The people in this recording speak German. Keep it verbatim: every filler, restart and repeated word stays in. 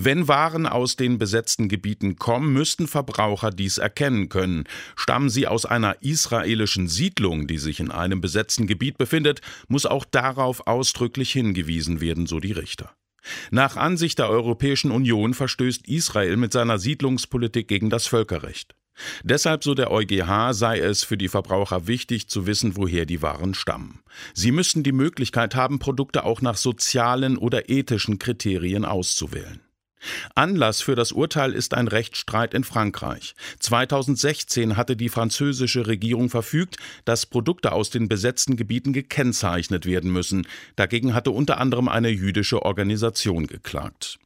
Wenn Waren aus den besetzten Gebieten kommen, müssten Verbraucher dies erkennen können. Stammen sie aus einer israelischen Siedlung, die sich in einem besetzten Gebiet befindet, muss auch darauf ausdrücklich hingewiesen werden, so die Richter. Nach Ansicht der Europäischen Union verstößt Israel mit seiner Siedlungspolitik gegen das Völkerrecht. Deshalb, so der EuGH, sei es für die Verbraucher wichtig zu wissen, woher die Waren stammen. Sie müssten die Möglichkeit haben, Produkte auch nach sozialen oder ethischen Kriterien auszuwählen. Anlass für das Urteil ist ein Rechtsstreit in Frankreich. zweitausendsechzehn hatte die französische Regierung verfügt, dass Produkte aus den besetzten Gebieten gekennzeichnet werden müssen. Dagegen hatte unter anderem eine jüdische Organisation geklagt.